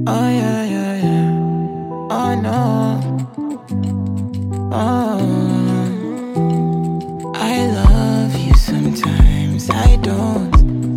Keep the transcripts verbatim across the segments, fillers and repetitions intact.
Oh yeah, yeah, yeah. Oh no. Oh, I love you sometimes, I don't.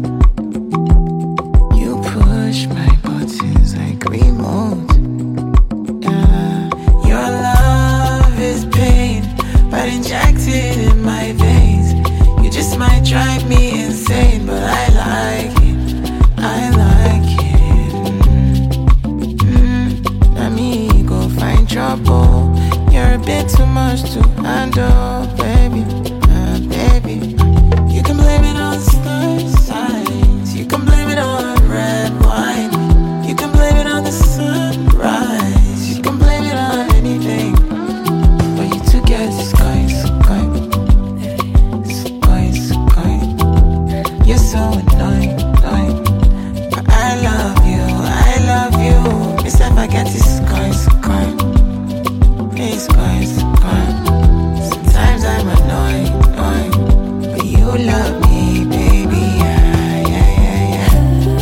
You push my buttons like remote. Yeah. Your love is pain, but injected in my veins. You just might drive me insane, but I like it, I like it. Mm-hmm. Let me go find trouble. You're a bit too much to handle, baby, uh, baby. You can blame it on star signs. You can blame it on red wine. You can blame it on the sunrise. You can blame it on anything. But you two get sky, sky, sky, sky. You're so annoying, annoying. But I love you, I love you. Miss if I get this sky, sky. It's quite fun. Sometimes I'm annoying, annoying, but you love me, baby. Yeah, yeah, yeah, yeah.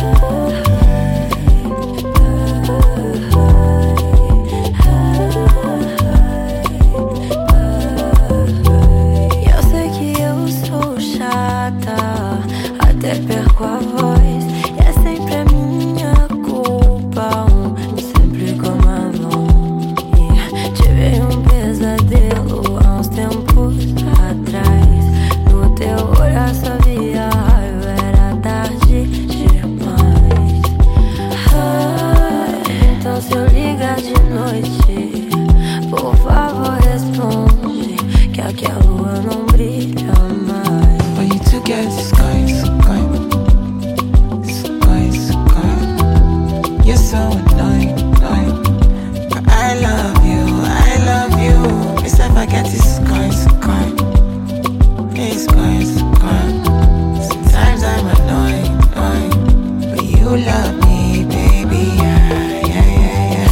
Eu sei que eu sou chata, até perco a voz. E é sempre a minha culpa, um sempre como a mão. Tive um pesadelo há uns tempos atrás. No teu olhar só via raiva, era tarde demais. Ai, então se eu ligar de noite, por favor responde, que aqui a lua não brilha mais. But you two get sky, sky, sky, sky. You're so annoying, annoying, but I love you, I love you. Miss if I get this sky, sky, hey sky, sky. Sometimes I'm annoying, annoying, but you love me, baby. Yeah, yeah, yeah, yeah.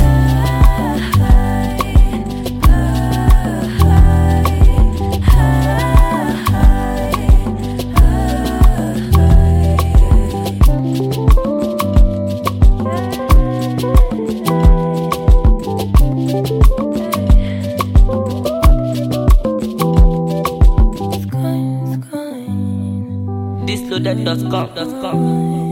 This loaded dot com dot com